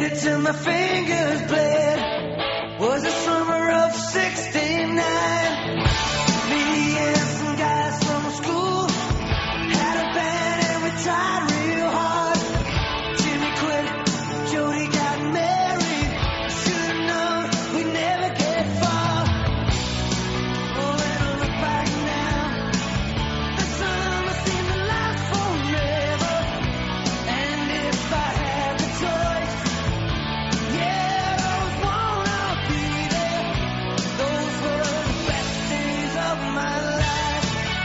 till my fingers bled. Was the summer of '69. Me and some guys from school had a band and we tried real hard. Jimmy quit, Jody got married. Should've known we'd never get far. Oh, when I look back now, the summer seemed to last forever. And if I had the choice, yeah, I always wanna be there. Those were the best days of my life.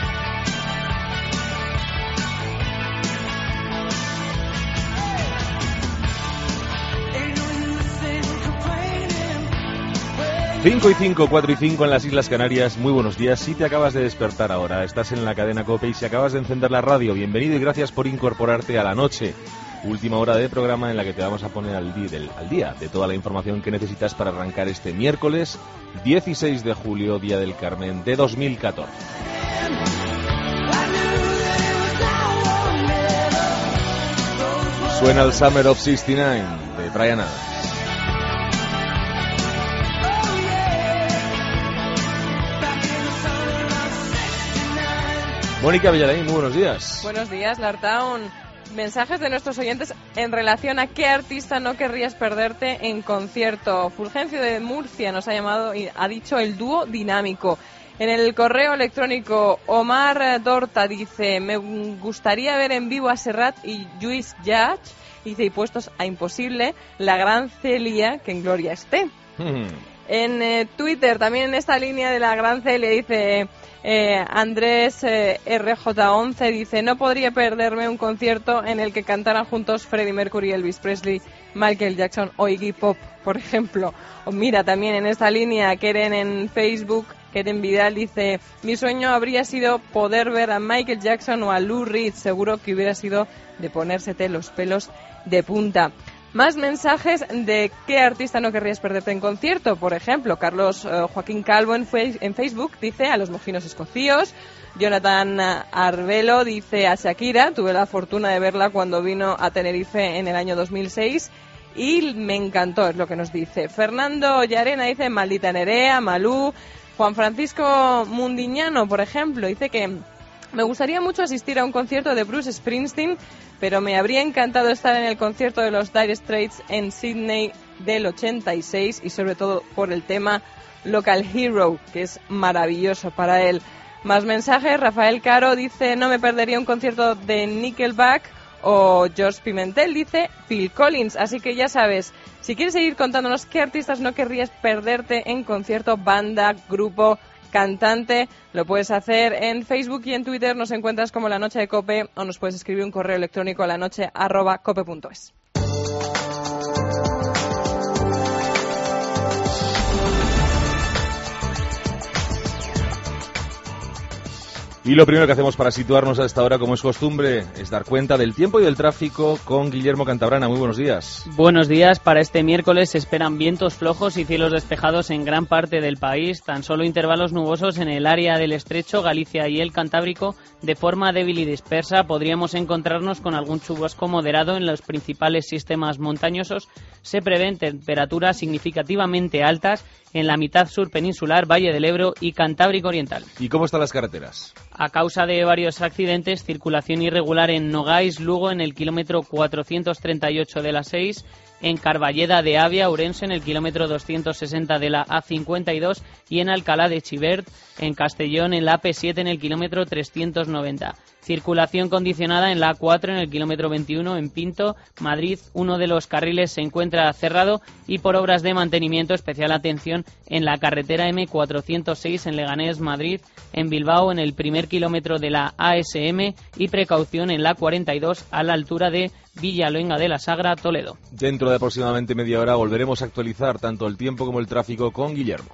Ain't no use in complaining. 5 y 5, 4 y 5 en las Islas Canarias. Muy buenos días. Si te acabas de despertar ahora, estás en la cadena COPE y si acabas de encender la radio, bienvenido y gracias por incorporarte a la noche. Última hora de programa en la que te vamos a poner al día de toda la información que necesitas para arrancar este miércoles 16 de julio, Día del Carmen de 2014. Suena el Summer of '69 de Bryan Adams. Mónica Villarreal, muy buenos días. Buenos días, Lartown. Mensajes de nuestros oyentes en relación a qué artista no querrías perderte en concierto. Fulgencio de Murcia nos ha llamado y ha dicho el dúo Dinámico. En el correo electrónico Omar Dorta dice: me gustaría ver en vivo a Serrat y Lluís Llach. Dice: y puestos a imposible, la gran Celia, que en gloria esté. En Twitter, también en esta línea de la gran Celia, dice Andrés RJ11, dice: no podría perderme un concierto en el que cantaran juntos Freddie Mercury, Elvis Presley, Michael Jackson o Iggy Pop, por ejemplo. O mira, también en esta línea, Keren en Facebook, Keren Vidal dice: mi sueño habría sido poder ver a Michael Jackson o a Lou Reed, seguro que hubiera sido de ponérsete los pelos de punta. Más mensajes de qué artista no querrías perderte en concierto. Por ejemplo, Carlos Joaquín Calvo en Facebook dice: a los Mojinos Escocíos. Jonathan Arbelo dice: a Shakira, tuve la fortuna de verla cuando vino a Tenerife en el año 2006 y me encantó, es lo que nos dice. Fernando Llarena dice: Maldita Nerea, Malú. Juan Francisco Mundiñano, por ejemplo, dice que me gustaría mucho asistir a un concierto de Bruce Springsteen, pero me habría encantado estar en el concierto de los Dire Straits en Sydney del 86 y sobre todo por el tema Local Hero, que es maravilloso para él. Más mensajes. Rafael Caro dice: no me perdería un concierto de Nickelback. O George Pimentel dice: Phil Collins. Así que ya sabes, si quieres seguir contándonos qué artistas no querrías perderte en concierto, banda, grupo, cantante, lo puedes hacer en Facebook y en Twitter. Nos encuentras como La Noche de Cope o nos puedes escribir un correo electrónico a lanoche@cope.es. Y lo primero que hacemos para situarnos a esta hora, como es costumbre, es dar cuenta del tiempo y del tráfico con Guillermo Cantabrana. Muy buenos días. Buenos días. Para este miércoles se esperan vientos flojos y cielos despejados en gran parte del país. Tan solo intervalos nubosos en el área del Estrecho, Galicia y el Cantábrico. De forma débil y dispersa podríamos encontrarnos con algún chubasco moderado en los principales sistemas montañosos. Se prevén temperaturas significativamente altas en la mitad sur peninsular, Valle del Ebro y Cantábrico Oriental. ¿Y cómo están las carreteras? A causa de varios accidentes, circulación irregular en Nogais, Lugo en el kilómetro 438 de la 6, en Carballeda de Avia, Ourense en el kilómetro 260 de la A52 y en Alcalá de Xivert, en Castellón en la AP7 en el kilómetro 390. Circulación condicionada en la A4 en el kilómetro 21 en Pinto, Madrid. Uno de los carriles se encuentra cerrado y por obras de mantenimiento. Especial atención en la carretera M406 en Leganés, Madrid, en Bilbao en el primer kilómetro de la ASM y precaución en la 42 a la altura de Villaluenga de la Sagra, Toledo. Dentro de aproximadamente media hora volveremos a actualizar tanto el tiempo como el tráfico con Guillermo.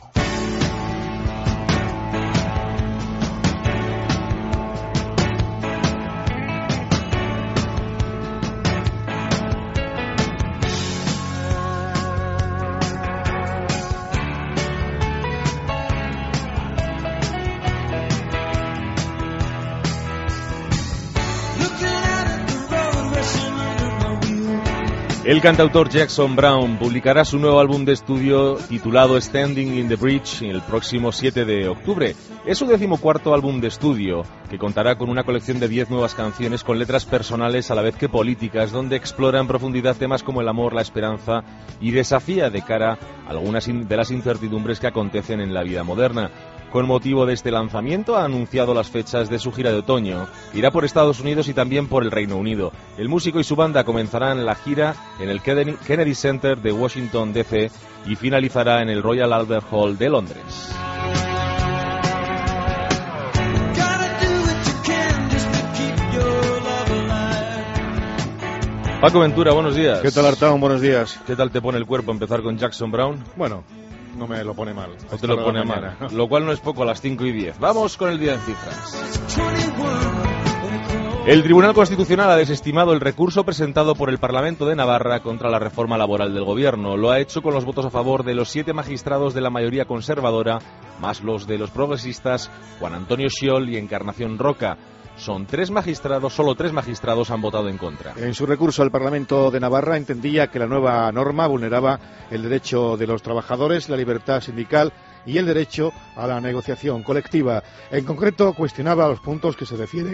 El cantautor Jackson Browne publicará su nuevo álbum de estudio titulado Standing in the Breach el próximo 7 de octubre. Es su 14º álbum de estudio, que contará con una colección de 10 nuevas canciones con letras personales a la vez que políticas, donde explora en profundidad temas como el amor, la esperanza y desafía de cara a algunas de las incertidumbres que acontecen en la vida moderna. Con motivo de este lanzamiento ha anunciado las fechas de su gira de otoño. Irá por Estados Unidos y también por el Reino Unido. El músico y su banda comenzarán la gira en el Kennedy Center de Washington, D.C. y finalizará en el Royal Albert Hall de Londres. Paco Ventura, buenos días. ¿Qué tal, Artaón? Buenos días. ¿Qué tal te pone el cuerpo empezar con Jackson Browne? Bueno, no me lo pone mal. No te lo pone mal, ¿no? Lo cual no es poco a las 5:10. Vamos con el día en cifras. El Tribunal Constitucional ha desestimado el recurso presentado por el Parlamento de Navarra contra la reforma laboral del Gobierno. Lo ha hecho con los votos a favor de los 7 magistrados de la mayoría conservadora, más los de los progresistas Juan Antonio Schiol y Encarnación Roca. Son 3 magistrados, solo 3 magistrados han votado en contra. En su recurso, el Parlamento de Navarra entendía que la nueva norma vulneraba el derecho de los trabajadores, la libertad sindical y el derecho a la negociación colectiva. En concreto, cuestionaba los puntos que se refieren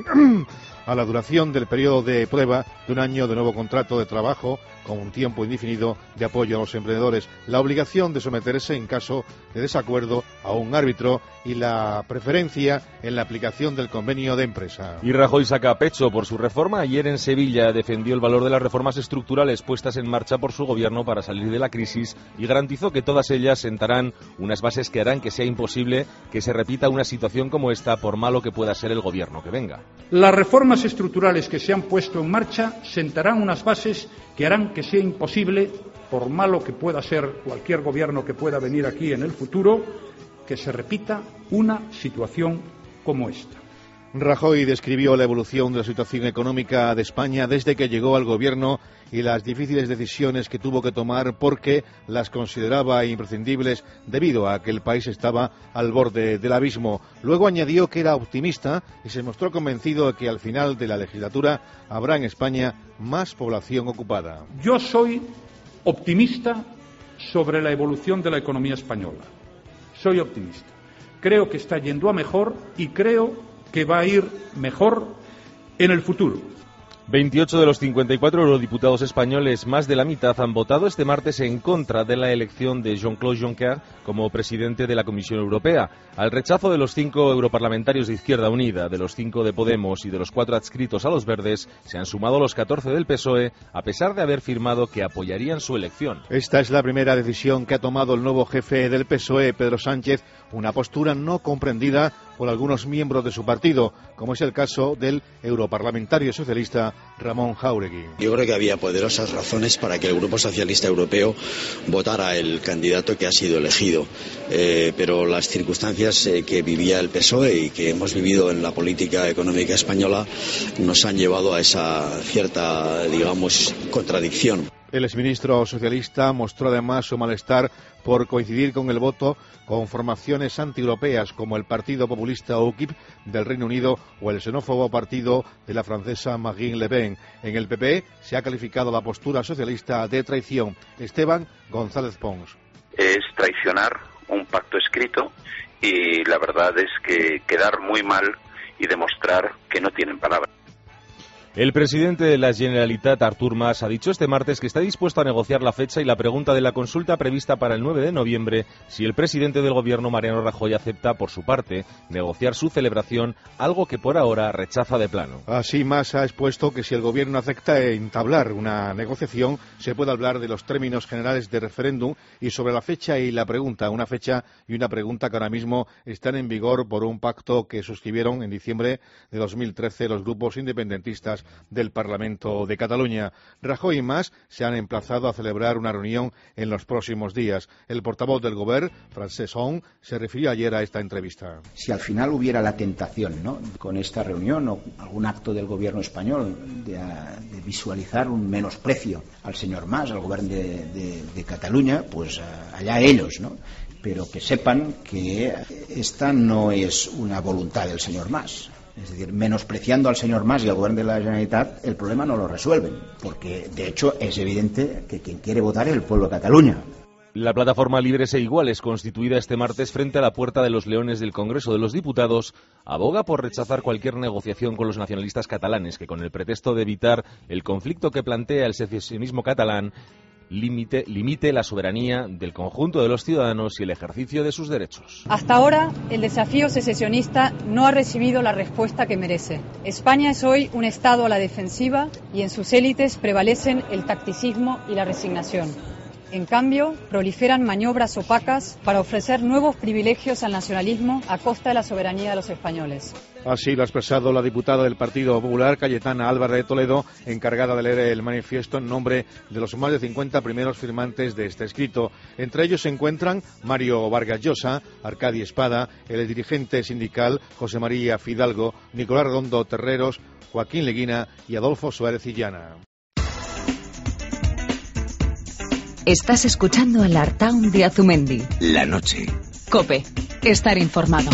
a la duración del periodo de prueba de un año de nuevo contrato de trabajo con un tiempo indefinido de apoyo a los emprendedores, la obligación de someterse en caso de desacuerdo a un árbitro y la preferencia en la aplicación del convenio de empresa. Y Rajoy saca pecho por su reforma. Ayer en Sevilla defendió el valor de las reformas estructurales puestas en marcha por su gobierno para salir de la crisis y garantizó que todas ellas sentarán unas bases que harán que sea imposible que se repita una situación como esta, por malo que pueda ser el gobierno que venga. Las reformas estructurales que se han puesto en marcha sentarán unas bases que harán que sea imposible, por malo que pueda ser cualquier gobierno que pueda venir aquí en el futuro, que se repita una situación como esta. Rajoy describió la evolución de la situación económica de España desde que llegó al gobierno y las difíciles decisiones que tuvo que tomar porque las consideraba imprescindibles debido a que el país estaba al borde del abismo. Luego añadió que era optimista y se mostró convencido de que al final de la legislatura habrá en España más población ocupada. Yo soy optimista sobre la evolución de la economía española. Soy optimista. Creo que está yendo a mejor y creo que va a ir mejor en el futuro. 28 de los 54 eurodiputados españoles, más de la mitad, han votado este martes en contra de la elección de Jean-Claude Juncker como presidente de la Comisión Europea. Al rechazo de los 5 europarlamentarios de Izquierda Unida, de los 5 de Podemos y de los 4 adscritos a los Verdes, se han sumado los 14 del PSOE, a pesar de haber firmado que apoyarían su elección. Esta es la primera decisión que ha tomado el nuevo jefe del PSOE, Pedro Sánchez, una postura no comprendida por algunos miembros de su partido, como es el caso del europarlamentario socialista Ramón Jáuregui. Yo creo que había poderosas razones para que el Grupo Socialista Europeo votara el candidato que ha sido elegido, pero las circunstancias que vivía el PSOE y que hemos vivido en la política económica española nos han llevado a esa cierta, digamos, contradicción. El exministro socialista mostró además su malestar por coincidir con el voto con formaciones antieuropeas como el Partido Populista UKIP del Reino Unido o el xenófobo partido de la francesa Marine Le Pen. En el PP se ha calificado la postura socialista de traición. Esteban González Pons. Es traicionar un pacto escrito y la verdad es que quedar muy mal y demostrar que no tienen palabra. El presidente de la Generalitat, Artur Mas, ha dicho este martes que está dispuesto a negociar la fecha y la pregunta de la consulta prevista para el 9 de noviembre si el presidente del gobierno, Mariano Rajoy, acepta, por su parte, negociar su celebración, algo que por ahora rechaza de plano. Así, Mas ha expuesto que si el gobierno acepta entablar una negociación, se puede hablar de los términos generales de referéndum y sobre la fecha y la pregunta, una fecha y una pregunta que ahora mismo están en vigor por un pacto que suscribieron en diciembre de 2013 los grupos independentistas del Parlamento de Cataluña. Rajoy y Mas se han emplazado a celebrar una reunión en los próximos días. El portavoz del Govern, Francesc Homs, se refirió ayer a esta entrevista. Si al final hubiera la tentación, ¿no?, con esta reunión o algún acto del gobierno español de visualizar un menosprecio al señor Mas, al Govern de Cataluña, pues allá ellos, ¿no? Pero que sepan que esta no es una voluntad del señor Mas. Es decir, menospreciando al señor Mas y al Gobierno de la Generalitat, el problema no lo resuelven, porque de hecho es evidente que quien quiere votar es el pueblo de Cataluña. La plataforma Libres e Iguales, constituida este martes frente a la Puerta de los Leones del Congreso de los Diputados, aboga por rechazar cualquier negociación con los nacionalistas catalanes que, con el pretexto de evitar el conflicto que plantea el secesionismo catalán, limite la soberanía del conjunto de los ciudadanos y el ejercicio de sus derechos. Hasta ahora, el desafío secesionista no ha recibido la respuesta que merece. España es hoy un Estado a la defensiva y en sus élites prevalecen el tacticismo y la resignación. En cambio, proliferan maniobras opacas para ofrecer nuevos privilegios al nacionalismo a costa de la soberanía de los españoles. Así lo ha expresado la diputada del Partido Popular, Cayetana Álvarez de Toledo, encargada de leer el manifiesto en nombre de los más de 50 primeros firmantes de este escrito. Entre ellos se encuentran Mario Vargas Llosa, Arcadi Espada, el dirigente sindical José María Fidalgo, Nicolás Redondo Terreros, Joaquín Leguina y Adolfo Suárez Illana. Estás escuchando el Artaun de Azumendi. La noche. COPE. Estar informado.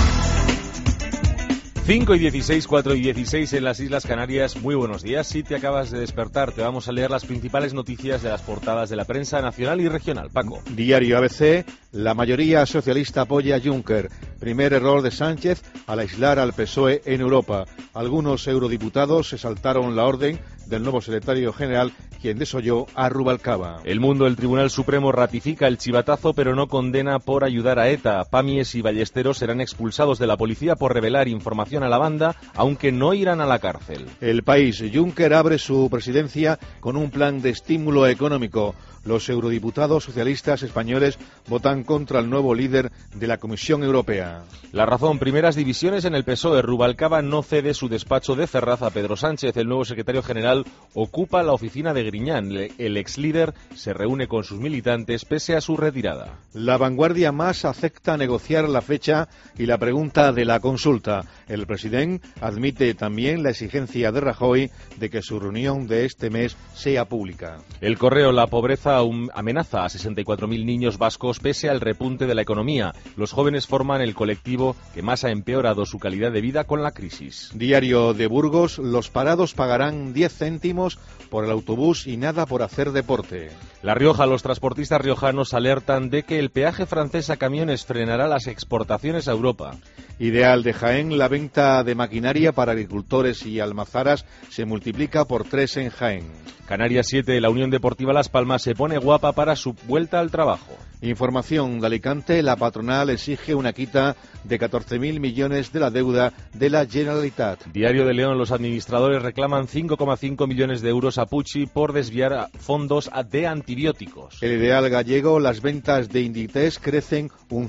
5 y 16, 4 y 16 en las Islas Canarias. Muy buenos días. Si te acabas de despertar, te vamos a leer las principales noticias de las portadas de la prensa nacional y regional. Paco. Diario ABC. La mayoría socialista apoya a Juncker. Primer error de Sánchez al aislar al PSOE en Europa. Algunos eurodiputados se saltaron la orden del nuevo secretario general, quien desolló a Rubalcaba. El Mundo, el Tribunal Supremo ratifica el chivatazo, pero no condena por ayudar a ETA. Pamies y Ballesteros serán expulsados de la policía por revelar información a la banda, aunque no irán a la cárcel. El País. Juncker abre su presidencia con un plan de estímulo económico. Los eurodiputados socialistas españoles votan contra el nuevo líder de la Comisión Europea. La Razón. Primeras divisiones en el PSOE. Rubalcaba no cede su despacho de Ferraz a Pedro Sánchez. El nuevo secretario general ocupa la oficina de Griñán. El exlíder se reúne con sus militantes pese a su retirada. La Vanguardia. Mas acepta negociar la fecha y la pregunta de la consulta. El presidente admite también la exigencia de Rajoy de que su reunión de este mes sea pública. El Correo. La pobreza amenaza a 64.000 niños vascos pese al repunte de la economía. Los jóvenes forman el colectivo que más ha empeorado su calidad de vida con la crisis. Diario de Burgos. Los parados pagarán 10 céntimos por el autobús y nada por hacer deporte. La Rioja. Los transportistas riojanos alertan de que el peaje francés a camiones frenará las exportaciones a Europa. Ideal de Jaén. La venta de maquinaria para agricultores y almazaras se multiplica por 3 en Jaén. Canarias 7. La Unión Deportiva Las Palmas se pone guapa para su vuelta al trabajo. Información de Alicante. La patronal exige una quita de 14.000 millones de la deuda de la Generalitat. Diario de León. Los administradores reclaman 5,5 millones de euros a Pucci por desviar fondos de antibióticos. El Ideal gallego. Las ventas de Inditex crecen un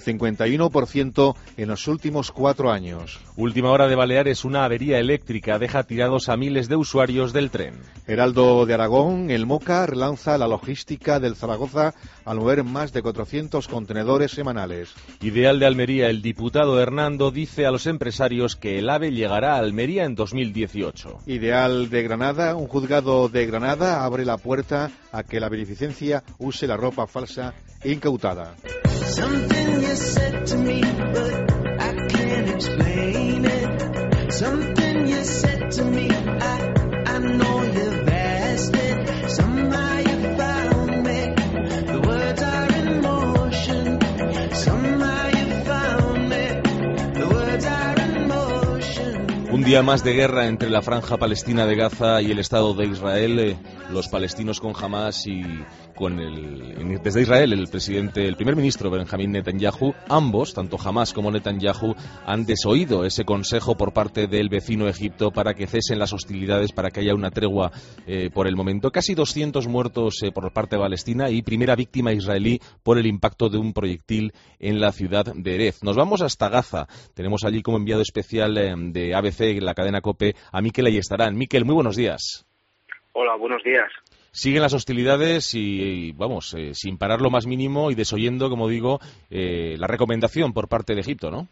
51% en los últimos 4 años. Última hora de Baleares. Una avería eléctrica deja tirados a miles de usuarios del tren. Heraldo de Aragón. El Moca relanza la logística del Zaragoza al mover más de 400 contenedores semanales. Ideal de Almería. El diputado Hernando dice a los empresarios que el AVE llegará a Almería en 2018. Ideal de Granada. Un juzgado de Granada abre la puerta a que la beneficencia use la ropa falsa incautada. Un día más de guerra entre la franja palestina de Gaza y el Estado de Israel. Los palestinos con Hamas y desde Israel el primer ministro Benjamín Netanyahu, ambos, tanto Hamas como Netanyahu, han desoído ese consejo por parte del vecino Egipto para que cesen las hostilidades, para que haya una tregua por el momento. Casi 200 muertos por parte palestina y primera víctima israelí por el impacto de un proyectil en la ciudad de Erez. Nos vamos hasta Gaza. Tenemos allí como enviado especial de ABC, la cadena COPE, a Mikel Ayestarán. Mikel, muy buenos días. Hola, buenos días. Siguen las hostilidades y vamos, sin parar lo más mínimo y desoyendo, como digo, la recomendación por parte de Egipto, ¿no?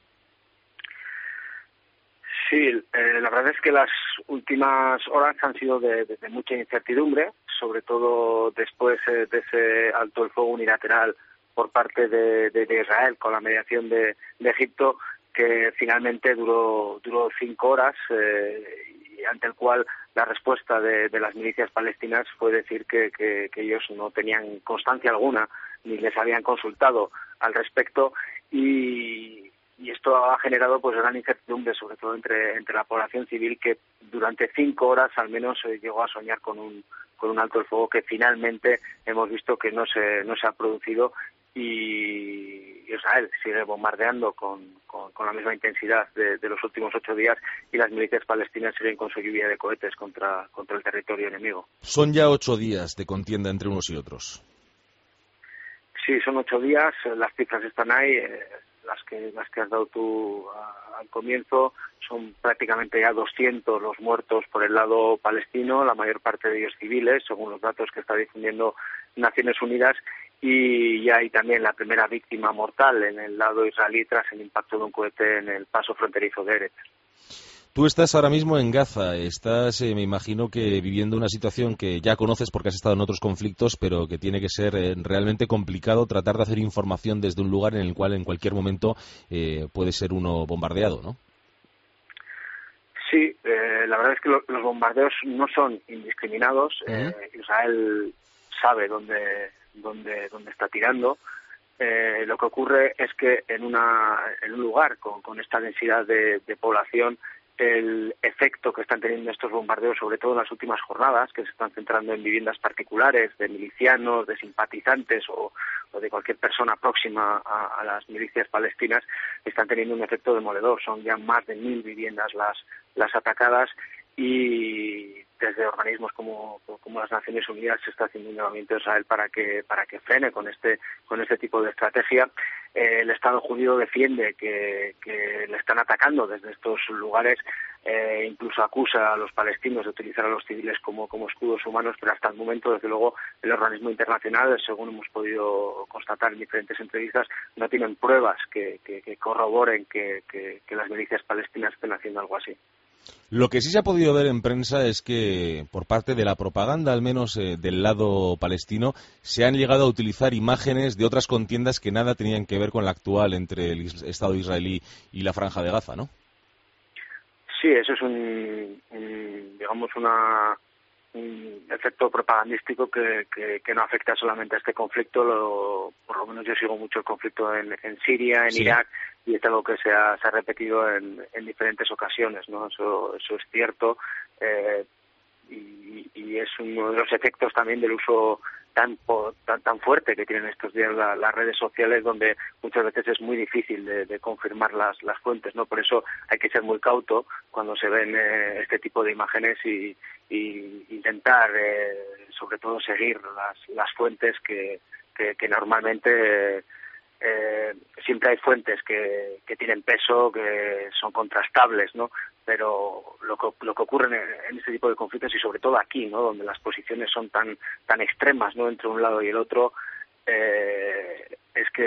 Sí, la verdad es que las últimas horas han sido de mucha incertidumbre, sobre todo después de ese alto el fuego unilateral por parte de Israel con la mediación de Egipto, que finalmente duró 5 horas y ante el cual la respuesta de las milicias palestinas fue decir que ellos no tenían constancia alguna ni les habían consultado al respecto y esto ha generado pues gran incertidumbre, sobre todo entre la población civil, que durante 5 horas al menos llegó a soñar con un alto el fuego que finalmente hemos visto que no se ha producido y Israel sigue bombardeando con la misma intensidad de los últimos 8 días y las milicias palestinas siguen con su lluvia de cohetes contra el territorio enemigo. Son ya 8 días de contienda entre unos y otros. Sí, son 8 días, las cifras están ahí, las que has dado tú al comienzo, son prácticamente ya 200 los muertos por el lado palestino, la mayor parte de ellos civiles, según los datos que está difundiendo Naciones Unidas, y ya hay también la primera víctima mortal en el lado israelí tras el impacto de un cohete en el paso fronterizo de Erez. Tú estás ahora mismo en Gaza, me imagino que viviendo una situación que ya conoces porque has estado en otros conflictos, pero que tiene que ser realmente complicado tratar de hacer información desde un lugar en el cual en cualquier momento puede ser uno bombardeado, ¿no? Sí, la verdad es que los bombardeos no son indiscriminados. Israel sabe dónde está tirando. Lo que ocurre es que en un lugar con esta densidad de población, el efecto que están teniendo estos bombardeos, sobre todo en las últimas jornadas, que se están centrando en viviendas particulares de milicianos, de simpatizantes o de cualquier persona próxima a las milicias palestinas, están teniendo un efecto demoledor. Son ya más de 1.000 viviendas las atacadas y desde organismos como las Naciones Unidas se está haciendo un llamamiento a Israel para que frene con este tipo de estrategia. El Estado judío defiende que le están atacando desde estos lugares, incluso acusa a los palestinos de utilizar a los civiles como escudos humanos, pero hasta el momento, desde luego, el organismo internacional, según hemos podido constatar en diferentes entrevistas, no tienen pruebas que corroboren que las milicias palestinas estén haciendo algo así. Lo que sí se ha podido ver en prensa es que, por parte de la propaganda, al menos del lado palestino, se han llegado a utilizar imágenes de otras contiendas que nada tenían que ver con la actual entre el Estado israelí y la Franja de Gaza, ¿no? Sí, eso es un efecto propagandístico que no afecta solamente a este conflicto. Por lo menos yo sigo mucho el conflicto en Siria, en Irak, y es algo que se ha repetido en diferentes ocasiones, ¿no? Eso es cierto, y es uno de los efectos también del uso tan fuerte que tienen estos días las redes sociales, donde muchas veces es muy difícil de confirmar las fuentes, ¿no? Por eso hay que ser muy cauto cuando se ven este tipo de imágenes y intentar sobre todo seguir las fuentes que normalmente siempre hay fuentes que tienen peso, que son contrastables, ¿no? Pero lo que ocurre en este tipo de conflictos, y sobre todo aquí, ¿no?, donde las posiciones son tan extremas, ¿no?, entre un lado y el otro, es que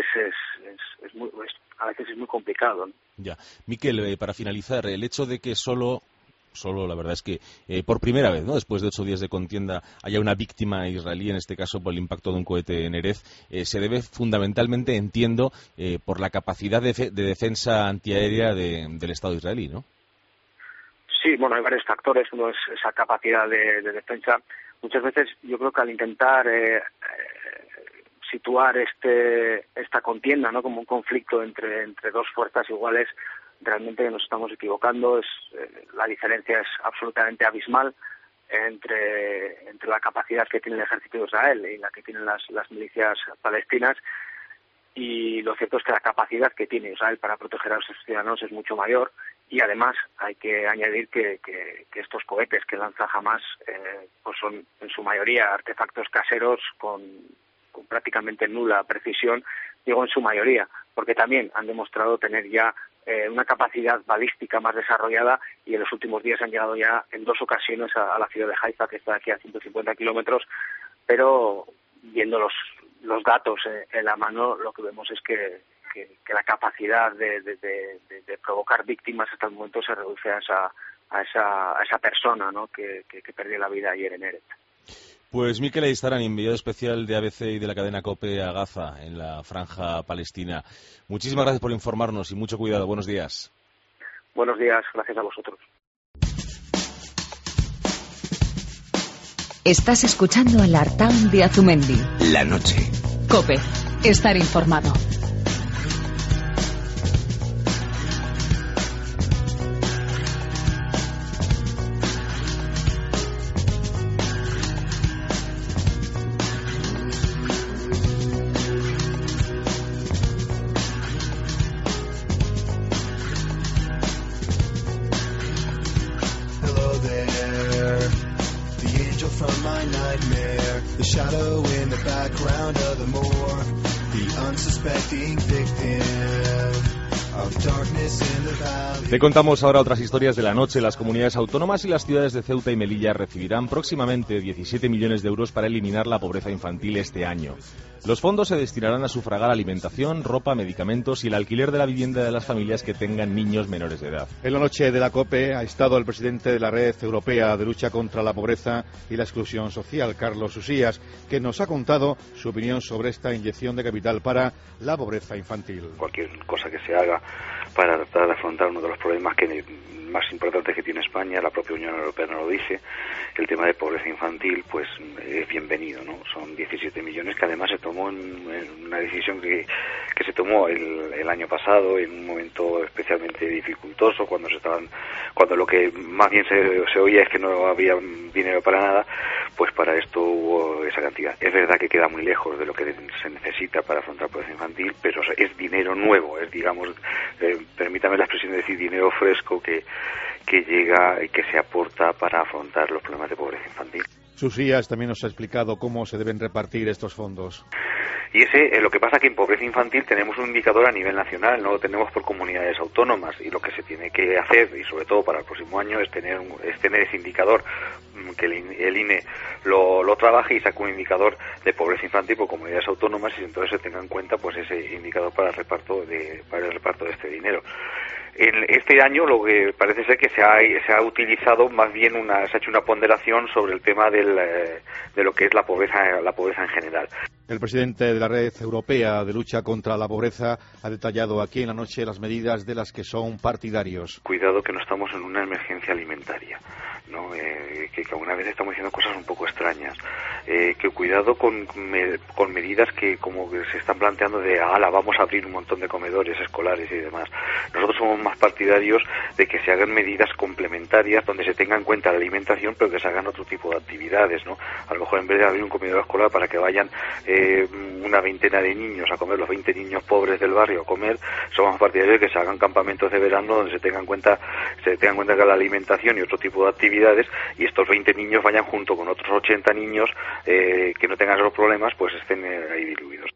a veces es muy complicado, ¿no? Ya. Miquel, para finalizar, el hecho de que solo la verdad es que por primera vez, ¿no?, después de 8 días de contienda, haya una víctima israelí, en este caso por el impacto de un cohete en Erez, se debe fundamentalmente, entiendo, por la capacidad de defensa antiaérea del Estado israelí, ¿no? Sí, bueno, hay varios factores. Uno es esa capacidad de defensa. Muchas veces yo creo que al intentar situar esta contienda, ¿no?, como un conflicto entre dos fuerzas iguales, realmente nos estamos equivocando. La diferencia es absolutamente abismal entre la capacidad que tiene el ejército de Israel y la que tienen las milicias palestinas, y lo cierto es que la capacidad que tiene Israel para proteger a sus ciudadanos es mucho mayor, y además hay que añadir que estos cohetes que lanza Hamás pues son en su mayoría artefactos caseros con prácticamente nula precisión. Digo en su mayoría, porque también han demostrado tener ya una capacidad balística más desarrollada, y en los últimos días han llegado ya en 2 ocasiones a la ciudad de Haifa, que está aquí a 150 kilómetros, pero viendo los datos en la mano, lo que vemos es que la capacidad de provocar víctimas hasta el momento se reduce a esa persona, ¿no?, que perdió la vida ayer en Erez. Pues Mikel Ayestarán, enviado especial de ABC y de la cadena COPE a Gaza, en la franja palestina. Muchísimas gracias por informarnos y mucho cuidado. Buenos días. Buenos días, gracias a vosotros. Estás escuchando al Artaun de Azumendi. La noche. COPE. Estar informado. Te contamos ahora otras historias de la noche. Las comunidades autónomas y las ciudades de Ceuta y Melilla recibirán próximamente 17 millones de euros para eliminar la pobreza infantil este año. Los fondos se destinarán a sufragar alimentación, ropa, medicamentos y el alquiler de la vivienda de las familias que tengan niños menores de edad. En la noche de la COPE ha estado el presidente de la Red Europea de Lucha contra la Pobreza y la Exclusión Social, Carlos Usías, que nos ha contado su opinión sobre esta inyección de capital para la pobreza infantil. Cualquier cosa que se haga para tratar de afrontar uno de los problemas más importantes que tiene España, la propia Unión Europea nos lo dice, el tema de pobreza infantil, pues es bienvenido, ¿no? Son 17 millones que además se tomó en una decisión que se tomó el año pasado, en un momento especialmente dificultoso, cuando lo que más bien se oía es que no había dinero para nada, pues para esto hubo esa cantidad. Es verdad que queda muy lejos de lo que se necesita para afrontar pobreza infantil, pero es dinero nuevo, es, digamos, permítame la expresión de decir, dinero fresco que llega y que se aporta para afrontar los problemas de pobreza infantil. Usías también nos ha explicado cómo se deben repartir estos fondos. Y lo que pasa que en pobreza infantil tenemos un indicador a nivel nacional, no lo tenemos por comunidades autónomas, y lo que se tiene que hacer, y sobre todo para el próximo año, es tener ese indicador, que el INE lo trabaje y saque un indicador de pobreza infantil por comunidades autónomas, y entonces se tenga en cuenta pues ese indicador para el reparto de este dinero. En este año lo que parece ser que se ha utilizado más bien se ha hecho una ponderación sobre el tema de lo que es la pobreza en general. El presidente de la Red Europea de Lucha contra la Pobreza ha detallado aquí en la noche las medidas de las que son partidarios. Cuidado que no estamos en una emergencia alimentaria, ¿no? Que alguna vez estamos diciendo cosas un poco extrañas. Que cuidado con medidas que como que se están planteando de vamos a abrir un montón de comedores escolares y demás. Nosotros somos más partidarios de que se hagan medidas complementarias donde se tenga en cuenta la alimentación, pero que se hagan otro tipo de actividades, ¿no? A lo mejor en vez de abrir un comedor escolar para que vayan una veintena de niños a comer, los 20 niños pobres del barrio a comer, somos partidarios de que se hagan campamentos de verano donde se tenga en cuenta que la alimentación y otro tipo de actividades, y estos 20 niños vayan junto con otros 80 niños que no tengan esos problemas, pues estén ahí diluidos.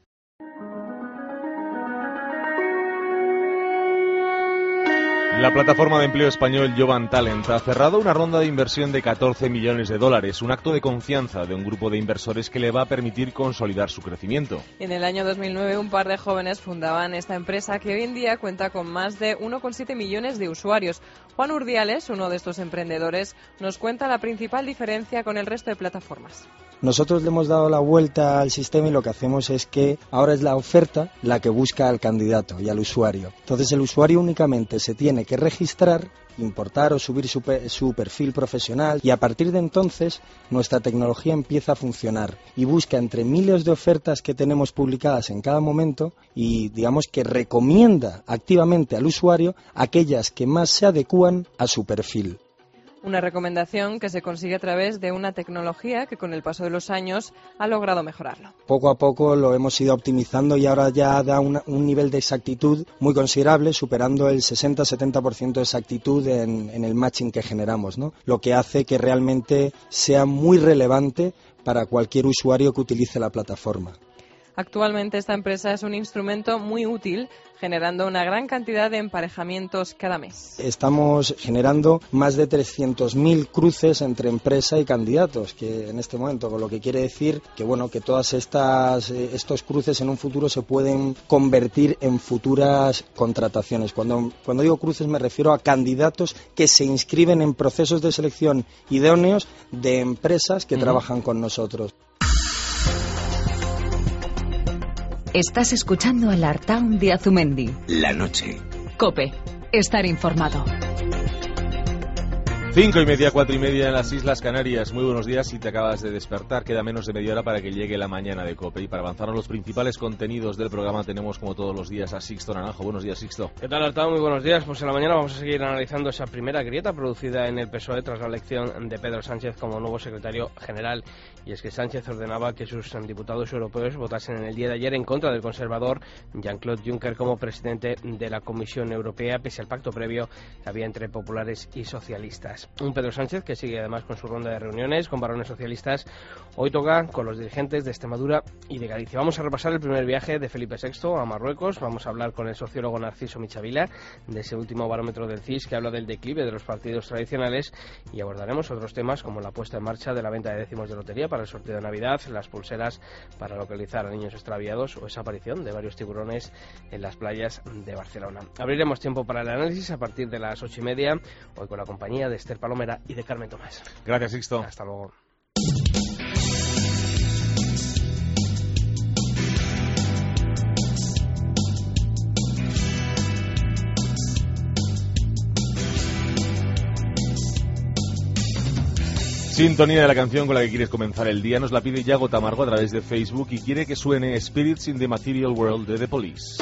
La plataforma de empleo español Jovan Talent ha cerrado una ronda de inversión de 14 millones de dólares, un acto de confianza de un grupo de inversores que le va a permitir consolidar su crecimiento. En el año 2009 un par de jóvenes fundaban esta empresa que hoy en día cuenta con más de 1,7 millones de usuarios. Juan Urdiales, uno de estos emprendedores, nos cuenta la principal diferencia con el resto de plataformas. Nosotros le hemos dado la vuelta al sistema y lo que hacemos es que ahora es la oferta la que busca al candidato y al usuario. Entonces el usuario únicamente se tiene que registrar, importar o subir su perfil profesional, y a partir de entonces nuestra tecnología empieza a funcionar y busca entre miles de ofertas que tenemos publicadas en cada momento y digamos que recomienda activamente al usuario aquellas que más se adecúan a su perfil. Una recomendación que se consigue a través de una tecnología que con el paso de los años ha logrado mejorarlo. Poco a poco lo hemos ido optimizando y ahora ya da un nivel de exactitud muy considerable, superando el 60-70% de exactitud en el matching que generamos, ¿no? Lo que hace que realmente sea muy relevante para cualquier usuario que utilice la plataforma. Actualmente esta empresa es un instrumento muy útil, generando una gran cantidad de emparejamientos cada mes. Estamos generando más de 300.000 cruces entre empresa y candidatos, que en este momento, con lo que quiere decir que que todas estos cruces en un futuro se pueden convertir en futuras contrataciones. Cuando digo cruces me refiero a candidatos que se inscriben en procesos de selección idóneos de empresas que trabajan con nosotros. Estás escuchando al Artaun de Azumendi. La noche. COPE. Estar informado. 5:30, 4:30 en las Islas Canarias. Muy buenos días. Si te acabas de despertar, queda menos de media hora para que llegue la mañana de COPE. Y para avanzar a los principales contenidos del programa tenemos, como todos los días, a Sixto Naranjo. Buenos días, Sixto. ¿Qué tal, Artado? Muy buenos días. Pues en la mañana vamos a seguir analizando esa primera grieta producida en el PSOE tras la elección de Pedro Sánchez como nuevo secretario general. Y es que Sánchez ordenaba que sus diputados europeos votasen en el día de ayer en contra del conservador Jean-Claude Juncker como presidente de la Comisión Europea, pese al pacto previo que había entre populares y socialistas. Un Pedro Sánchez que sigue además con su ronda de reuniones con varones socialistas. Hoy toca con los dirigentes de Extremadura y de Galicia. Vamos a repasar el primer viaje de Felipe VI a Marruecos. Vamos a hablar con el sociólogo Narciso Michavila de ese último barómetro del CIS que habla del declive de los partidos tradicionales, y abordaremos otros temas como la puesta en marcha de la venta de décimos de lotería para el sorteo de Navidad, las pulseras para localizar a niños extraviados o esa aparición de varios tiburones en las playas de Barcelona. Abriremos tiempo para el análisis a partir de las 8:30, hoy con la compañía de Esther Palomera y de Carmen Tomás. Gracias, Sixto. Hasta luego. Sintonía de la canción con la que quieres comenzar el día. Nos la pide Yago Tamargo a través de Facebook y quiere que suene Spirits in the Material World de The Police.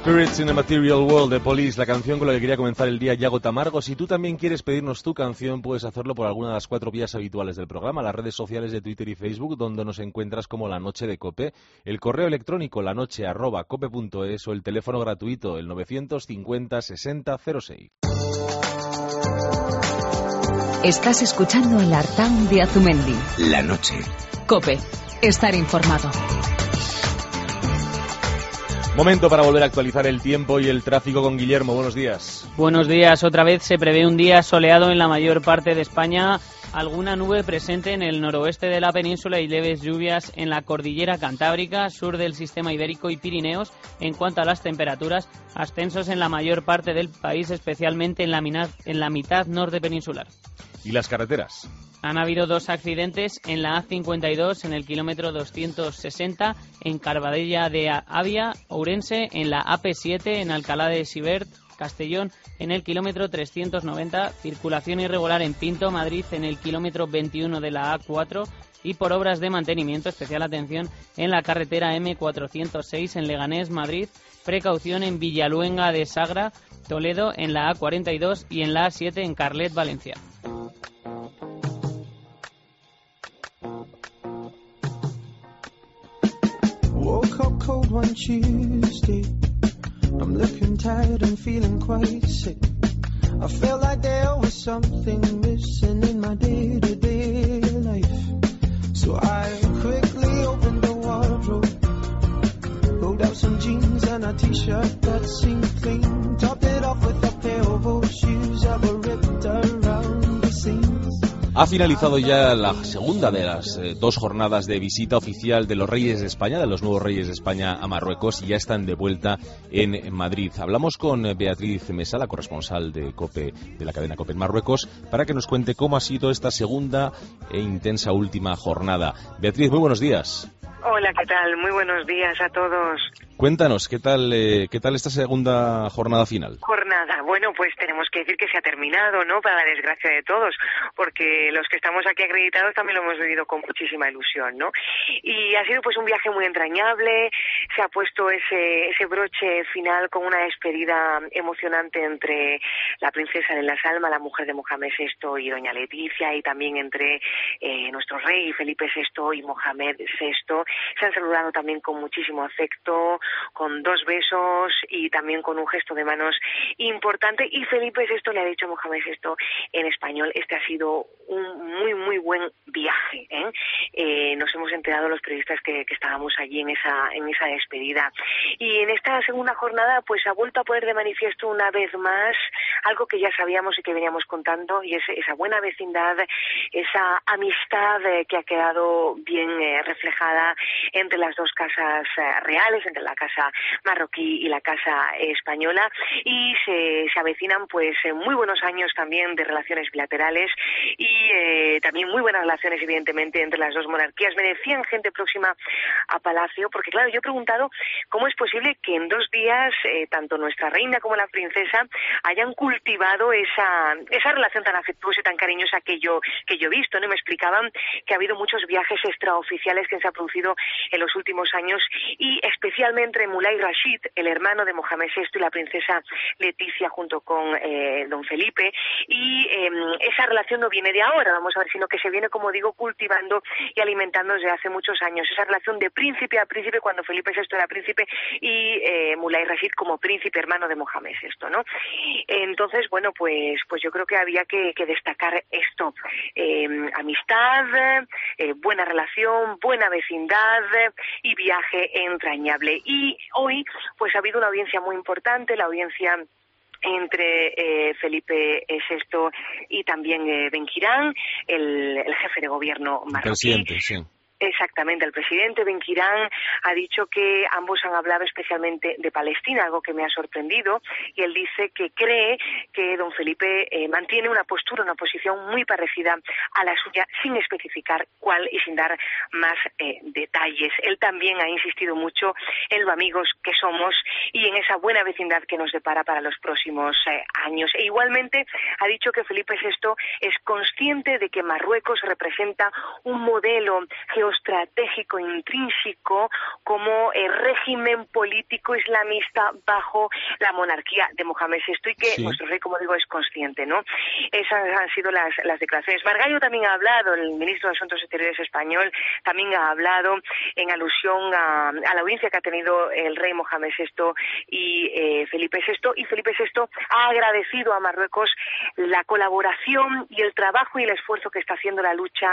Spirits in a Material World de Police, la canción con la que quería comenzar el día, Yago Tamargo. Si tú también quieres pedirnos tu canción, puedes hacerlo por alguna de las 4 vías habituales del programa, las redes sociales de Twitter y Facebook, donde nos encuentras como La Noche de Cope, el correo electrónico lanoche@cope.es o el teléfono gratuito, el 950 60 06. Estás escuchando el Artaun de Azumendi. La noche. Cope, estar informado. Momento para volver a actualizar el tiempo y el tráfico con Guillermo. Buenos días. Buenos días. Otra vez se prevé un día soleado en la mayor parte de España. Alguna nube presente en el noroeste de la península y leves lluvias en la cordillera cantábrica, sur del sistema ibérico y Pirineos. En cuanto a las temperaturas, ascensos en la mayor parte del país, especialmente en la mitad norte peninsular. ¿Y las carreteras? Han habido 2 accidentes en la A52 en el kilómetro 260 en Carbadella de Avia, Ourense, en la AP7 en Alcalá de Xivert, Castellón, en el kilómetro 390, circulación irregular en Pinto, Madrid, en el kilómetro 21 de la A4 y por obras de mantenimiento, especial atención en la carretera M406 en Leganés, Madrid, precaución en Villaluenga de Sagra, Toledo, en la A42 y en la A7 en Carlet, Valencia. Woke up cold one Tuesday. I'm looking tired and feeling quite sick. I felt like there was something missing in my day-to-day life. So I quickly opened the wardrobe, pulled out some jeans and a t-shirt that seemed clean, topped it off with a pair of old shoes that were ripped around the seams. Ha finalizado ya la segunda de las 2 jornadas de visita oficial de los Reyes de España, de los nuevos Reyes de España a Marruecos, y ya están de vuelta en Madrid. Hablamos con Beatriz Mesa, la corresponsal de COPE, de la cadena COPE en Marruecos, para que nos cuente cómo ha sido esta segunda e intensa última jornada. Beatriz, muy buenos días. Hola, ¿qué tal? Muy buenos días a todos. Cuéntanos, ¿qué tal esta segunda jornada final? Bueno, pues tenemos que decir que se ha terminado, ¿no? Para la desgracia de todos, porque los que estamos aquí acreditados también lo hemos vivido con muchísima ilusión, ¿no? Y ha sido pues un viaje muy entrañable, se ha puesto ese broche final con una despedida emocionante entre la princesa de la Salma, la mujer de Mohamed VI y doña Leticia, y también entre nuestro rey Felipe VI y Mohamed VI. Se han saludado también con muchísimo afecto, con 2 besos y también con un gesto de manos importante, y Felipe VI le ha dicho a Mohamed VI en español: este ha sido un muy muy buen viaje, ¿eh? Nos hemos enterado los periodistas que estábamos allí en esa despedida, y en esta segunda jornada pues ha vuelto a poner de manifiesto una vez más algo que ya sabíamos y que veníamos contando, y es esa buena vecindad, esa amistad que ha quedado bien reflejada entre las 2 casas reales, entre la casa marroquí y la casa española, y se avecinan pues muy buenos años también de relaciones bilaterales y también muy buenas relaciones evidentemente entre las 2 monarquías. Me decían gente próxima a Palacio, porque claro, yo he preguntado cómo es posible que en 2 días tanto nuestra reina como la princesa hayan cultivado esa relación tan afectuosa y tan cariñosa que yo he visto, ¿no? Me explicaban que ha habido muchos viajes extraoficiales que se han producido en los últimos años, y especialmente Mulay Rashid, el hermano de Mohamed VI y la princesa Leticia junto con don Felipe, y esa relación no viene de ahora, vamos a ver, sino que se viene, como digo, cultivando y alimentando desde hace muchos años, esa relación de príncipe a príncipe cuando Felipe VI era príncipe y Mulay Rashid como príncipe hermano de Mohamed VI, ¿no? Entonces, bueno, pues yo creo que había que destacar esto, amistad, buena relación, buena vecindad y viaje entrañable. Y hoy pues ha habido una audiencia muy importante, la audiencia entre Felipe VI y también Ben Kirán, el jefe de gobierno marroquí. Presidente, sí. Exactamente, el presidente Ben Kirán ha dicho que ambos han hablado especialmente de Palestina, algo que me ha sorprendido, y él dice que cree que don Felipe mantiene una postura, una posición muy parecida a la suya, sin especificar cuál y sin dar más detalles. Él también ha insistido mucho en lo amigos que somos y en esa buena vecindad que nos depara para los próximos años. E igualmente ha dicho que Felipe VI es consciente de que Marruecos representa un modelo geoestratégico estratégico intrínseco como régimen político islamista bajo la monarquía de Mohamed VI y que nuestro rey, como digo, es consciente, ¿no? Esas han sido las declaraciones. Margallo también ha hablado, el ministro de Asuntos Exteriores español también ha hablado en alusión a la audiencia que ha tenido el rey Mohamed VI y Felipe VI, y Felipe VI ha agradecido a Marruecos la colaboración y el trabajo y el esfuerzo que está haciendo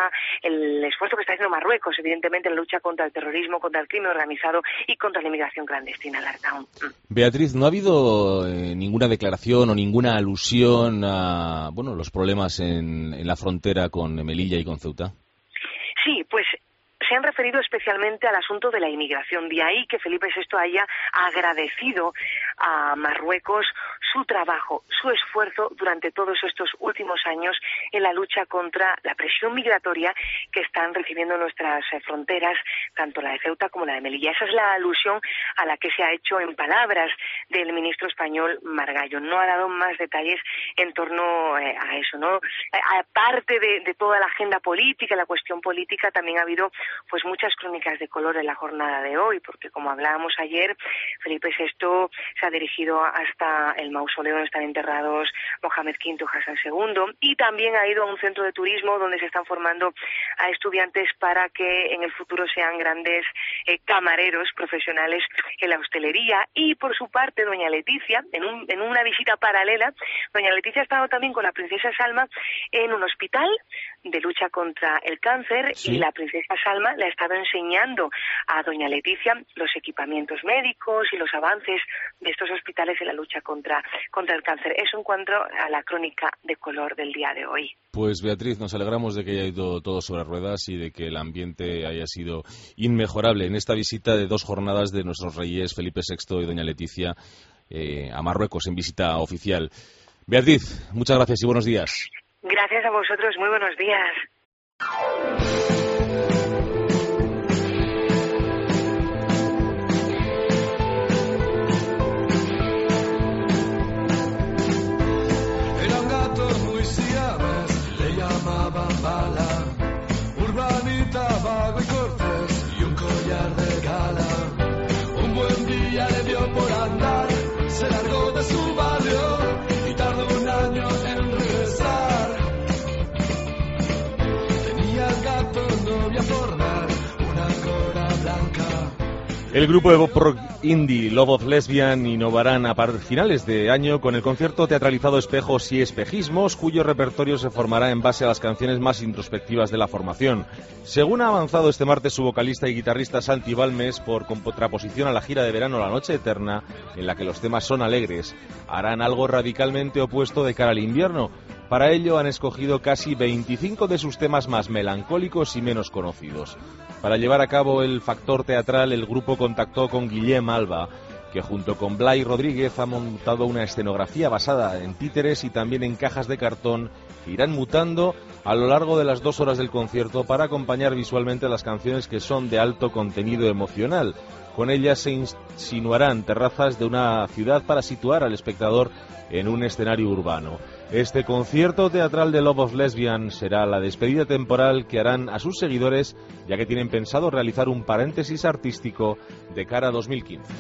el esfuerzo que está haciendo Marruecos, evidentemente, en la lucha contra el terrorismo, contra el crimen organizado y contra la inmigración clandestina, Lartaun. Beatriz, ¿no ha habido ninguna declaración o ninguna alusión a los problemas en la frontera con Melilla y con Ceuta? Sí, pues se han referido especialmente al asunto de la inmigración. De ahí que Felipe VI haya agradecido a Marruecos su trabajo, su esfuerzo durante todos estos últimos años en la lucha contra la presión migratoria que están recibiendo nuestras fronteras, tanto la de Ceuta como la de Melilla. Esa es la alusión a la que se ha hecho en palabras del ministro español Margallo. No ha dado más detalles en torno a eso, ¿no? Aparte de toda la agenda política, la cuestión política, también ha habido pues muchas crónicas de color en la jornada de hoy, porque como hablábamos ayer, Felipe VI se ha dirigido hasta el mausoleo donde están enterrados Mohamed V y Hassan II, y también ha ido a un centro de turismo donde se están formando a estudiantes para que en el futuro sean grandes camareros profesionales en la hostelería. Y por su parte, doña Leticia, en una visita paralela, doña Leticia ha estado también con la princesa Salma en un hospital de lucha contra el cáncer, y la princesa Salma le ha estado enseñando a doña Leticia los equipamientos médicos y los avances de estos hospitales en la lucha contra el cáncer. Eso en cuanto a la crónica de color del día de hoy. Pues Beatriz, nos alegramos de que haya ido todo sobre ruedas y de que el ambiente haya sido inmejorable en esta visita de 2 jornadas de nuestros reyes Felipe VI y doña Leticia a Marruecos en visita oficial. Beatriz, muchas gracias y buenos días. Gracias a vosotros, muy buenos días. Era un gato muy siames, le llamaban Bala, urbanita, vago y cortés y un collar de gala. Un buen día le dio por andar, se largó de su barrio y tardó un año en regresar. Tenía el gato novia formal, una cora blanca. El grupo de pop rock indie Love of Lesbian innovarán a finales de año con el concierto teatralizado Espejos y Espejismos, cuyo repertorio se formará en base a las canciones más introspectivas de la formación. Según ha avanzado este martes su vocalista y guitarrista Santi Balmes, por contraposición a la gira de verano La Noche Eterna, en la que los temas son alegres, harán algo radicalmente opuesto de cara al invierno. Para ello han escogido casi 25 de sus temas más melancólicos y menos conocidos. Para llevar a cabo el factor teatral, el grupo contactó con Guillem Alba, que junto con Blay Rodríguez ha montado una escenografía basada en títeres y también en cajas de cartón que irán mutando a lo largo de las 2 horas del concierto para acompañar visualmente las canciones que son de alto contenido emocional. Con ellas se insinuarán terrazas de una ciudad para situar al espectador en un escenario urbano. Este concierto teatral de Love of Lesbian será la despedida temporal que harán a sus seguidores, ya que tienen pensado realizar un paréntesis artístico de cara a 2015.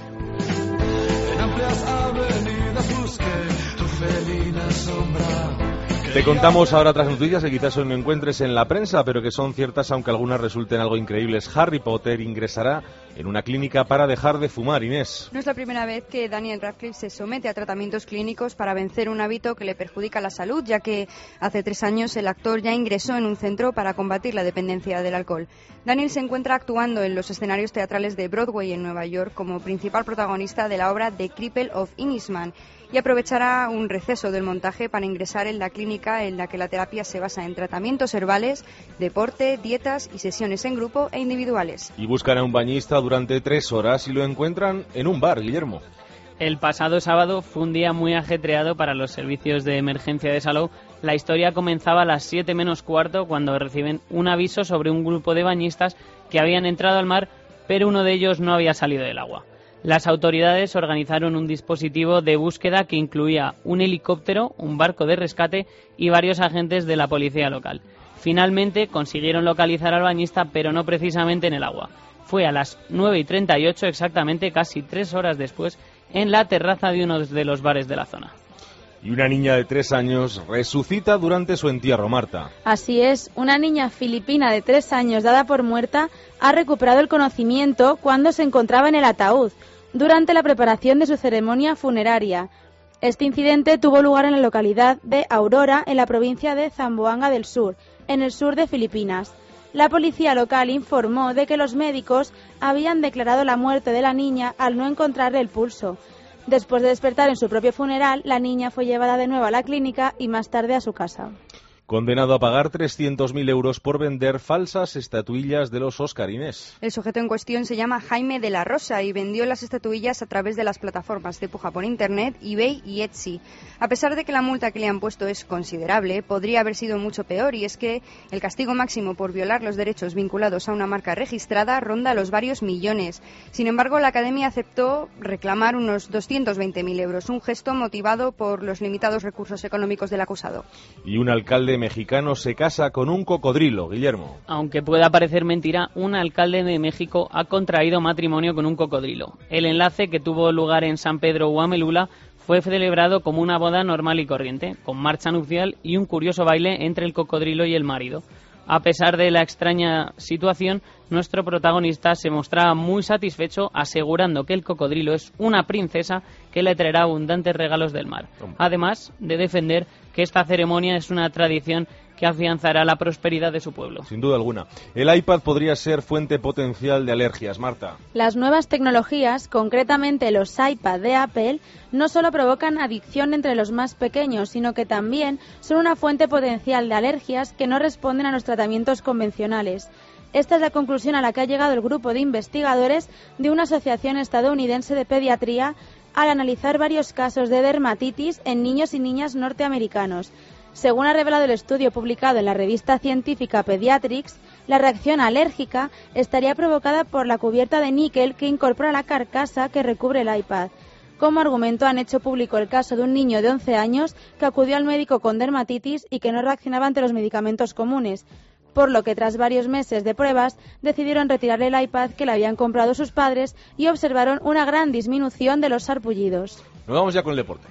En amplias avenidas busqué tu felina sombra. Te contamos ahora otras noticias que quizás hoy no encuentres en la prensa, pero que son ciertas aunque algunas resulten algo increíbles. Harry Potter ingresará en una clínica para dejar de fumar, Inés. No es la primera vez que Daniel Radcliffe se somete a tratamientos clínicos para vencer un hábito que le perjudica la salud, ya que hace 3 años el actor ya ingresó en un centro para combatir la dependencia del alcohol. Daniel se encuentra actuando en los escenarios teatrales de Broadway en Nueva York como principal protagonista de la obra The Cripple of Innisman, y aprovechará un receso del montaje para ingresar en la clínica en la que la terapia se basa en tratamientos herbales, deporte, dietas y sesiones en grupo e individuales. Y buscan a un bañista durante 3 horas y lo encuentran en un bar, Guillermo. El pasado sábado fue un día muy ajetreado para los servicios de emergencia de Salou. La historia comenzaba a las 7 menos cuarto cuando reciben un aviso sobre un grupo de bañistas que habían entrado al mar, pero uno de ellos no había salido del agua. Las autoridades organizaron un dispositivo de búsqueda que incluía un helicóptero, un barco de rescate y varios agentes de la policía local. Finalmente consiguieron localizar al bañista, pero no precisamente en el agua. Fue a las 9:38 exactamente, casi 3 horas después, en la terraza de uno de los bares de la zona. Y una niña de 3 años resucita durante su entierro, Marta. Así es, una niña filipina de 3 años dada por muerta ha recuperado el conocimiento cuando se encontraba en el ataúd, durante la preparación de su ceremonia funeraria. Este incidente tuvo lugar en la localidad de Aurora, en la provincia de Zamboanga del Sur, en el sur de Filipinas. La policía local informó de que los médicos habían declarado la muerte de la niña al no encontrarle el pulso. Después de despertar en su propio funeral, la niña fue llevada de nuevo a la clínica y más tarde a su casa. Condenado a pagar 300.000 euros por vender falsas estatuillas de los Oscarines. El sujeto en cuestión se llama Jaime de la Rosa y vendió las estatuillas a través de las plataformas de puja por Internet, eBay y Etsy. A pesar de que la multa que le han puesto es considerable, podría haber sido mucho peor, y es que el castigo máximo por violar los derechos vinculados a una marca registrada ronda los varios millones. Sin embargo, la Academia aceptó reclamar unos 220.000 euros, un gesto motivado por los limitados recursos económicos del acusado. Y un alcalde mexicano se casa con un cocodrilo, Guillermo. Aunque pueda parecer mentira, un alcalde de México ha contraído matrimonio con un cocodrilo. El enlace, que tuvo lugar en San Pedro Huamelula, fue celebrado como una boda normal y corriente, con marcha nupcial y un curioso baile entre el cocodrilo y el marido. A pesar de la extraña situación, nuestro protagonista se mostraba muy satisfecho, asegurando que el cocodrilo es una princesa que le traerá abundantes regalos del mar. Además de defender que esta ceremonia es una tradición que afianzará la prosperidad de su pueblo. Sin duda alguna. El iPad podría ser fuente potencial de alergias, Marta. Las nuevas tecnologías, concretamente los iPad de Apple, no solo provocan adicción entre los más pequeños, sino que también son una fuente potencial de alergias que no responden a los tratamientos convencionales. Esta es la conclusión a la que ha llegado el grupo de investigadores de una asociación estadounidense de pediatría al analizar varios casos de dermatitis en niños y niñas norteamericanos. Según ha revelado el estudio publicado en la revista científica Pediatrics, la reacción alérgica estaría provocada por la cubierta de níquel que incorpora la carcasa que recubre el iPad. Como argumento han hecho público el caso de un niño de 11 años que acudió al médico con dermatitis y que no reaccionaba ante los medicamentos comunes, por lo que tras varios meses de pruebas decidieron retirarle el iPad que le habían comprado sus padres y observaron una gran disminución de los sarpullidos. Nos vamos ya con el deporte.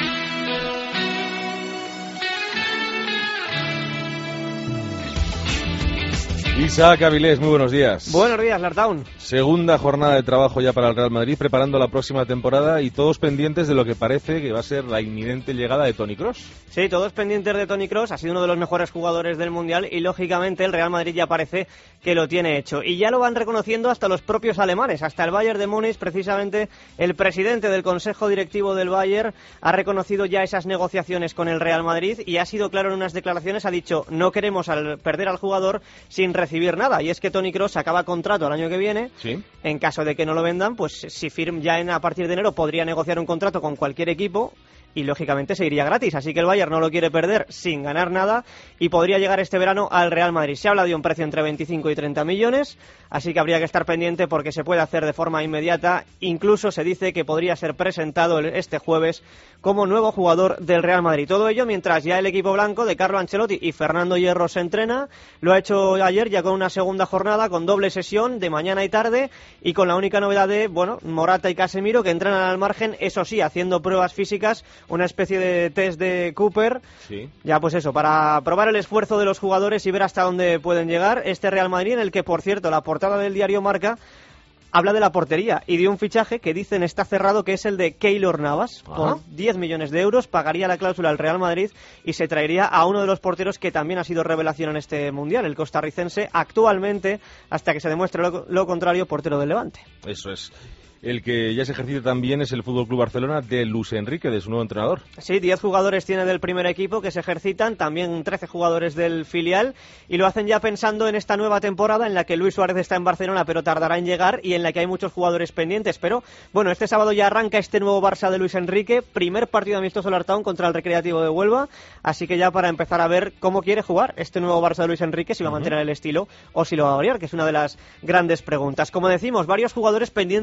Isaac Avilés, muy buenos días. Buenos días, Lartaun. Segunda jornada de trabajo ya para el Real Madrid, preparando la próxima temporada y todos pendientes de lo que parece que va a ser la inminente llegada de Toni Kroos. Sí, todos pendientes de Toni Kroos, ha sido uno de los mejores jugadores del Mundial y lógicamente el Real Madrid ya parece que lo tiene hecho. Y ya lo van reconociendo hasta los propios alemanes, hasta el Bayern de Múnich. Precisamente el presidente del Consejo Directivo del Bayern ha reconocido ya esas negociaciones con el Real Madrid y ha sido claro en unas declaraciones, ha dicho: no queremos perder al jugador sin recibir nada, y es que Toni Kroos acaba contrato el año que viene. Sí. En caso de que no lo vendan, pues si firma ya a partir de enero podría negociar un contrato con cualquier equipo y lógicamente se iría gratis, así que el Bayern no lo quiere perder sin ganar nada y podría llegar este verano al Real Madrid. Se habla de un precio entre 25 y 30 millones, así que habría que estar pendiente porque se puede hacer de forma inmediata. Incluso se dice que podría ser presentado este jueves como nuevo jugador del Real Madrid. Todo ello mientras ya el equipo blanco de Carlo Ancelotti y Fernando Hierro se entrena. Lo ha hecho ayer ya con una segunda jornada con doble sesión de mañana y tarde y con la única novedad de, Morata y Casemiro, que entrenan al margen, eso sí, haciendo pruebas físicas, una especie de test de Cooper. Sí. Ya pues eso, para probar el esfuerzo de los jugadores y ver hasta dónde pueden llegar. Este Real Madrid, en el que, por cierto, la portada del diario Marca habla de la portería y de un fichaje que dicen está cerrado, que es el de Keylor Navas. Por 10 millones de euros pagaría la cláusula al Real Madrid y se traería a uno de los porteros que también ha sido revelación en este Mundial, el costarricense, actualmente, hasta que se demuestre lo contrario, portero del Levante. Eso es. El que ya se ejercita también es el FC Barcelona de Luis Enrique, de su nuevo entrenador. Sí, 10 jugadores tiene del primer equipo que se ejercitan, también 13 jugadores del filial, y lo hacen ya pensando en esta nueva temporada en la que Luis Suárez está en Barcelona pero tardará en llegar y en la que hay muchos jugadores pendientes. Pero bueno, este sábado ya arranca este nuevo Barça de Luis Enrique, primer partido amistoso Lartaun contra el Recreativo de Huelva, así que ya para empezar a ver cómo quiere jugar este nuevo Barça de Luis Enrique, si va a mantener el estilo o si lo va a variar, que es una de las grandes preguntas. Como decimos, varios jugadores pendientes de su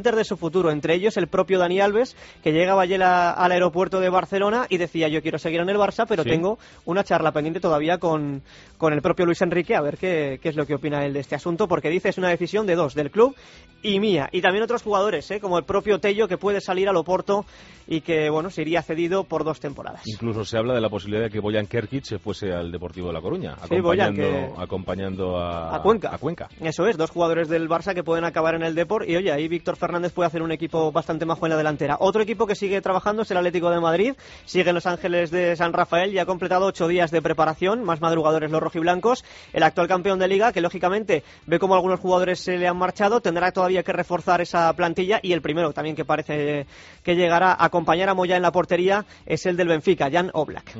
futuro, entre ellos el propio Dani Alves, que llegaba ayer al aeropuerto de Barcelona y decía: yo quiero seguir en el Barça, pero tengo una charla pendiente todavía con el propio Luis Enrique, a ver qué es lo que opina él de este asunto, porque dice es una decisión de dos, del club y mía, y también otros jugadores, como el propio Tello, que puede salir al Oporto y que, bueno, se iría cedido por 2 temporadas. Incluso se habla de la posibilidad de que Bojan Kerkic se fuese al Deportivo de La Coruña, acompañando a Cuenca. Eso es, 2 jugadores del Barça que pueden acabar en el Depor, y oye, ahí Víctor Fernández puede hacer un equipo bastante majo en la delantera. Otro equipo que sigue trabajando es el Atlético de Madrid, sigue en Los Ángeles de San Rafael y ha completado 8 días de preparación, más madrugadores los rojiblancos. El actual campeón de Liga, que lógicamente ve como algunos jugadores se le han marchado, tendrá todavía que reforzar esa plantilla, y el primero también que parece que llegará a acompañar a Moyá en la portería es el del Benfica, Jan Oblak.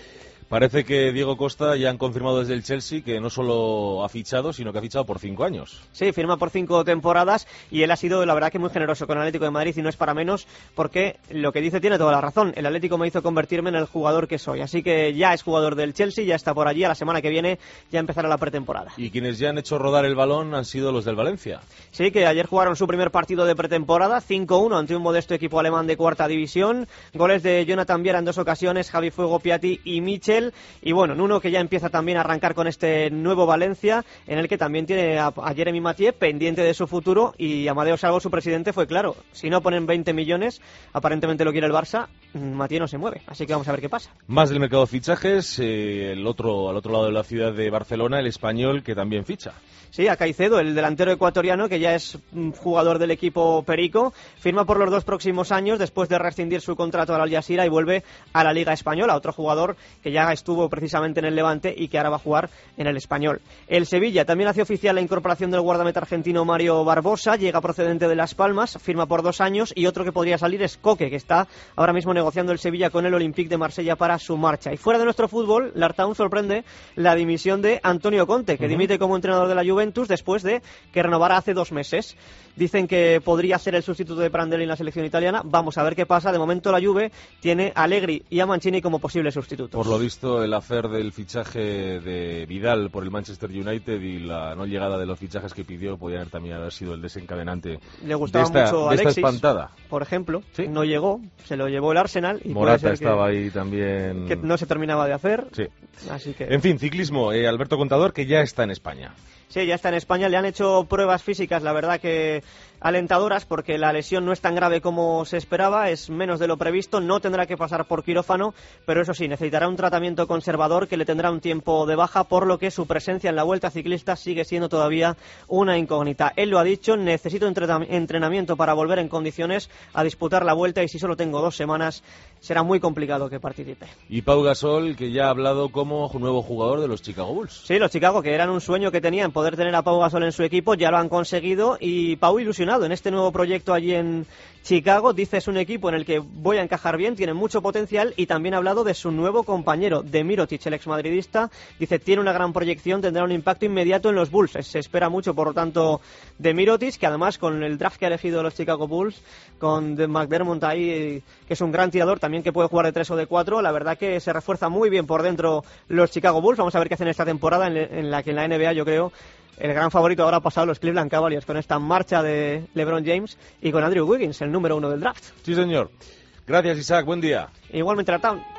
Parece que Diego Costa ya han confirmado desde el Chelsea que no solo ha fichado, sino que ha fichado por 5 años. Sí, firma por 5 temporadas y él ha sido, la verdad, que muy generoso con el Atlético de Madrid, y no es para menos, porque lo que dice tiene toda la razón. El Atlético me hizo convertirme en el jugador que soy, así que ya es jugador del Chelsea, ya está por allí, a la semana que viene ya empezará la pretemporada. Y quienes ya han hecho rodar el balón han sido los del Valencia. Sí, que ayer jugaron su primer partido de pretemporada, 5-1 ante un modesto equipo alemán de 4ª división, goles de Jonathan Viera en 2 ocasiones, Javi Fuego, Piatti y Michel, y bueno, Nuno, que ya empieza también a arrancar con este nuevo Valencia, en el que también tiene a Jeremy Mathieu pendiente de su futuro, y Amadeo Salvo, su presidente, fue claro: si no ponen 20 millones, aparentemente lo quiere el Barça, Mathieu no se mueve, así que vamos a ver qué pasa. Más del mercado de fichajes, al otro lado de la ciudad de Barcelona, el Español, que también ficha. Sí, a Caicedo, el delantero ecuatoriano, que ya es jugador del equipo perico, firma por los 2 próximos años después de rescindir su contrato al Al Jazeera y vuelve a la Liga Española. Otro jugador que ya estuvo precisamente en el Levante y que ahora va a jugar en el Español. El Sevilla también hace oficial la incorporación del guardameta argentino Mario Barbosa, llega procedente de Las Palmas, firma por 2 años, y otro que podría salir es Coque, que está ahora mismo negociando el Sevilla con el Olympique de Marsella para su marcha. Y fuera de nuestro fútbol, Lartaun sorprende la dimisión de Antonio Conte, que dimite como entrenador de la Juventus después de que renovara hace 2 meses. Dicen que podría ser el sustituto de Prandelli en la selección italiana. Vamos a ver qué pasa. De momento la Juve tiene a Allegri y a Mancini como posibles sustitutos. Por lo visto, el hacer del fichaje de Vidal por el Manchester United y la no llegada de los fichajes que pidió podría también haber sido el desencadenante. Le gustaba mucho Alexis, esta espantada. Por ejemplo, ¿Sí? No llegó, se lo llevó el Arsenal. Y Morata estaba ahí también. Que no se terminaba de hacer. Sí. Así que... En fin, ciclismo, Alberto Contador, que ya está en España. Sí, ya está en España, le han hecho pruebas físicas, la verdad que alentadoras, porque la lesión no es tan grave como se esperaba, es menos de lo previsto, no tendrá que pasar por quirófano, pero eso sí, necesitará un tratamiento conservador que le tendrá un tiempo de baja, por lo que su presencia en la Vuelta Ciclista sigue siendo todavía una incógnita. Él lo ha dicho: necesito entrenamiento para volver en condiciones a disputar la Vuelta, y si solo tengo 2 semanas será muy complicado que participe. Y Pau Gasol, que ya ha hablado como nuevo jugador de los Chicago Bulls. Sí, los Chicago, que eran un sueño que tenían, poder tener a Pau Gasol en su equipo, ya lo han conseguido, y Pau ilusionado en este nuevo proyecto allí en Chicago. Dice: es un equipo en el que voy a encajar bien, tiene mucho potencial, y también ha hablado de su nuevo compañero, de Mirotic, el exmadridista. Dice: tiene una gran proyección, tendrá un impacto inmediato en los Bulls. Se espera mucho, por lo tanto, de Mirotic, que además con el draft que ha elegido los Chicago Bulls, con The McDermott ahí, que es un gran tirador, también que puede jugar de 3 o de 4, la verdad que se refuerza muy bien por dentro los Chicago Bulls. Vamos a ver qué hacen esta temporada, en la que en la NBA, yo creo, el gran favorito ahora ha pasado los Cleveland Cavaliers, con esta marcha de LeBron James y con Andrew Wiggins, el número 1 del draft. Sí, señor. Gracias, Isaac. Buen día. Igualmente, Lartaun.